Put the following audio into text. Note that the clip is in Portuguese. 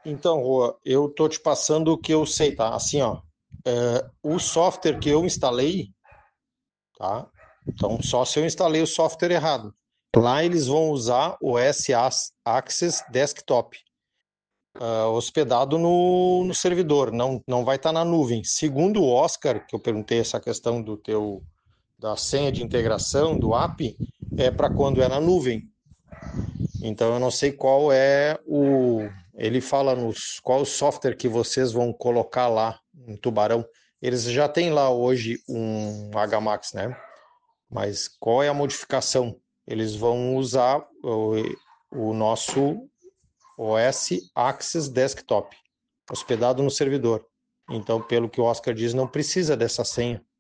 Então, Rua, eu tô te passando o que eu sei, tá? Assim, ó, o software que eu instalei, tá? Então, só se eu instalei o software errado. Lá eles vão usar o S-Access Desktop, hospedado no servidor, não vai estar na nuvem. Segundo o Oscar, que eu perguntei essa questão da senha de integração do app, é para quando é na nuvem. Então eu não sei qual é o. Ele fala qual o software que vocês vão colocar lá em Tubarão. Eles já têm lá hoje um HMax, né? Mas qual é a modificação? Eles vão usar o nosso OS Access Desktop, hospedado no servidor. Então, pelo que o Oscar diz, não precisa dessa senha.